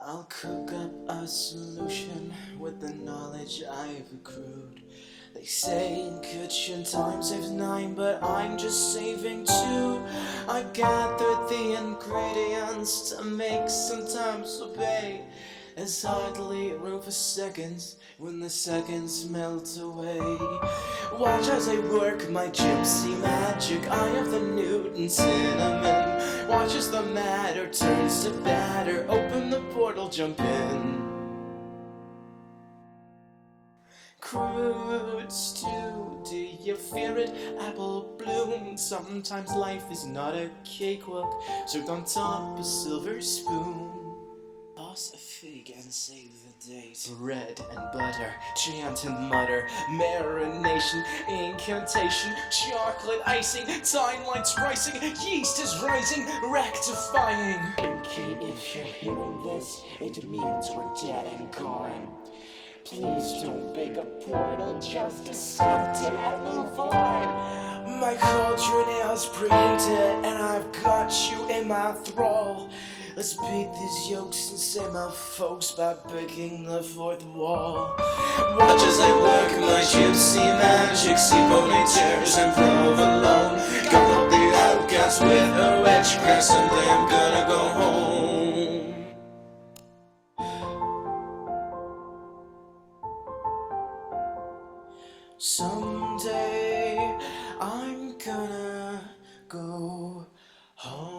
I'll cook up a solution with the knowledge I've accrued. They say in kitchen time saves 9, but I'm just saving 2. I gathered the ingredients to make sometimes obey. There's hardly room for seconds when the seconds melt away. Watch as I work my gypsy magic. I have the Newton cinnamon. Watch as the matter turns to batter. Open the portal, jump in. Crude stew, do you fear it? Apple bloom. Sometimes life is not a cakewalk served on top a silver spoon. Toss a fig and save the date. Bread and butter, chant and mutter. Marination, incantation, chocolate icing. Time lights rising, yeast is rising, rectifying. Okay, if you're hearing this, it means we're dead and gone. Please don't bake a portal, just accept it and move on. My cauldron is preheated, and I've got you in my thrall. Let's beat these yolks and save my folks by breaking the fourth wall. Watch as I work my gypsy magic, see ponytails and provolone. Gonna help the outcasts with a wedge crack, someday I'm gonna go home. Someday I'm gonna go home.